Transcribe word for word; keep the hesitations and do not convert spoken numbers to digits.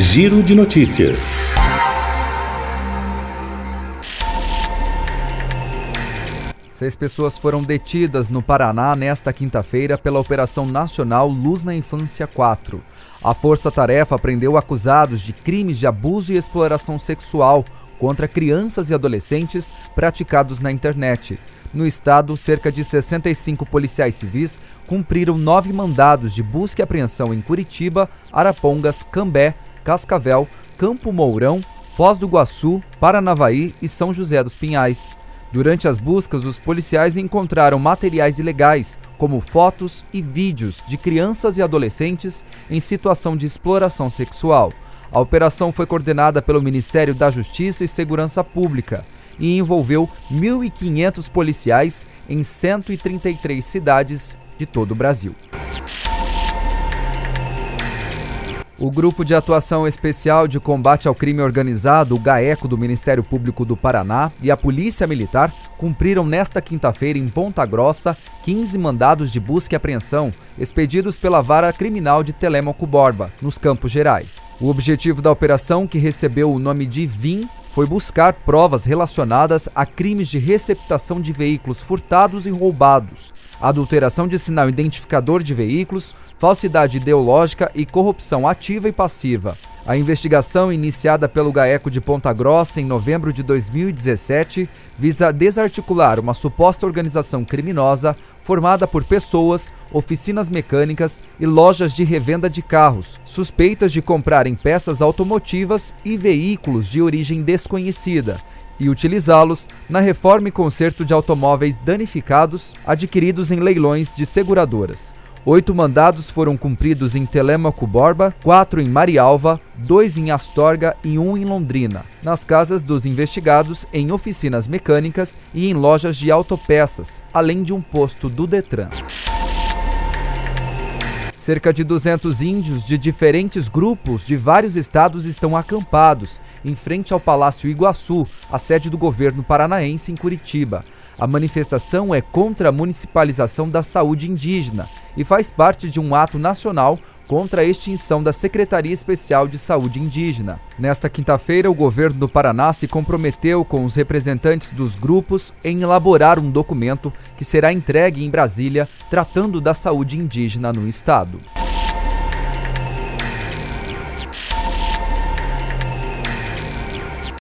Giro de Notícias. Seis pessoas foram detidas no Paraná nesta quinta-feira pela Operação Nacional Luz na Infância quatro. A força-tarefa prendeu acusados de crimes de abuso e exploração sexual contra crianças e adolescentes praticados na internet. No estado, cerca de sessenta e cinco policiais civis cumpriram nove mandados de busca e apreensão em Curitiba, Arapongas, Cambé, Cascavel, Campo Mourão, Foz do Iguaçu, Paranavaí e São José dos Pinhais. Durante as buscas, os policiais encontraram materiais ilegais, como fotos e vídeos de crianças e adolescentes em situação de exploração sexual. A operação foi coordenada pelo Ministério da Justiça e Segurança Pública e envolveu mil e quinhentos policiais em cento e trinta e três cidades de todo o Brasil. O Grupo de Atuação Especial de Combate ao Crime Organizado, o GAECO do Ministério Público do Paraná, e a Polícia Militar cumpriram nesta quinta-feira em Ponta Grossa quinze mandados de busca e apreensão expedidos pela Vara Criminal de Telêmaco Borba, nos Campos Gerais. O objetivo da operação, que recebeu o nome de VIM, foi buscar provas relacionadas a crimes de receptação de veículos furtados e roubados, adulteração de sinal identificador de veículos, falsidade ideológica e corrupção ativa e passiva. A investigação, iniciada pelo GAECO de Ponta Grossa em novembro de dois mil e dezessete, visa desarticular uma suposta organização criminosa formada por pessoas, oficinas mecânicas e lojas de revenda de carros, suspeitas de comprarem peças automotivas e veículos de origem desconhecida e utilizá-los na reforma e conserto de automóveis danificados adquiridos em leilões de seguradoras. Oito mandados foram cumpridos em Telêmaco Borba, quatro em Marialva, dois em Astorga e um em Londrina, nas casas dos investigados, em oficinas mecânicas e em lojas de autopeças, além de um posto do Detran. Cerca de duzentos índios de diferentes grupos de vários estados estão acampados em frente ao Palácio Iguaçu, a sede do governo paranaense em Curitiba. A manifestação é contra a municipalização da saúde indígena e faz parte de um ato nacional contra a extinção da Secretaria Especial de Saúde Indígena. Nesta quinta-feira, o governo do Paraná se comprometeu com os representantes dos grupos em elaborar um documento que será entregue em Brasília tratando da saúde indígena no estado.